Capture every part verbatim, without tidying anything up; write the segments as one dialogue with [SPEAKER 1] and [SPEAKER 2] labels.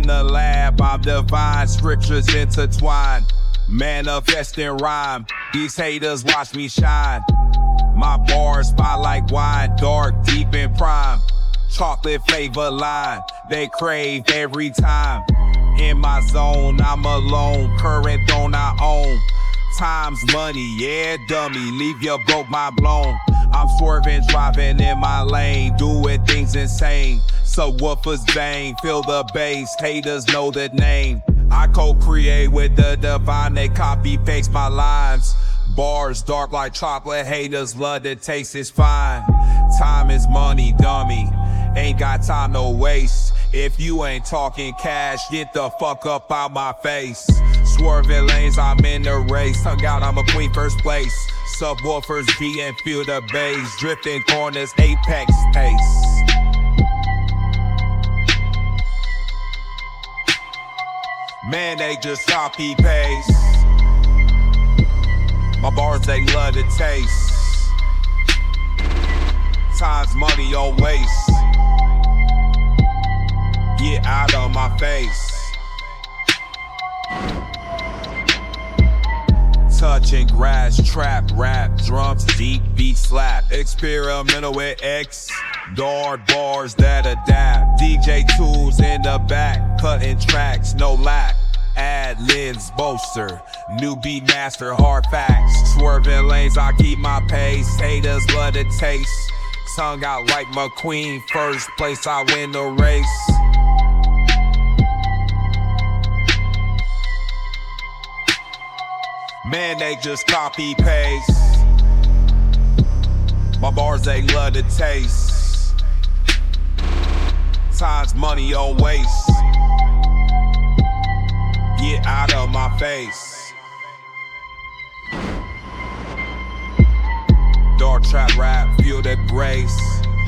[SPEAKER 1] the lab, I'm divine, scriptures intertwined. Manifesting rhyme, these haters watch me shine. My bars spot like wine, dark, deep in prime. Chocolate flavor line, they crave every time. In my zone, I'm alone, current throne I own. Time's money, yeah, dummy, leave your broke mind blown. I'm swerving, driving in my lane, doing things insane. Subwoofers bang, feel the bass, haters know the name. I co-create with the divine, they copy paste my lines. Bars dark like chocolate, haters love the taste, is fine. Time is money, dummy, ain't got time to waste. If you ain't talking cash, get the fuck up out my face. Swerving lanes, I'm in the race. Hung out, I'm a queen, first place. Subwoofers beating, feel the bass. Drifting corners, apex pace. Man, they just copy paste. My bars, they love the taste. Time's money on waste. Get out of my face. Touching grass, trap, rap, drums, deep beat slap. Experimental with X, dart bars that adapt. D J tools in the back, cutting tracks, no lack. Ad libs, bolster, new beat master, hard facts. Swerving lanes, I keep my pace. Haters love the taste. Tongue out like McQueen, first place I win the race. Man, they just copy paste. My bars, they love the taste. Time's money on waste. Get out of my face. Dark trap rap, feel that grace.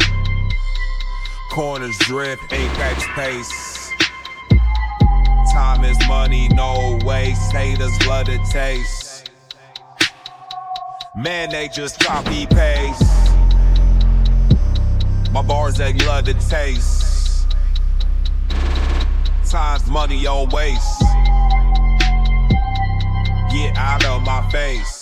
[SPEAKER 1] Corners drift, apex pace. Time is money, no waste. Haters love the taste. Man, they just copy paste. My bars, they love the taste. Time's money on waste. Get out of my face.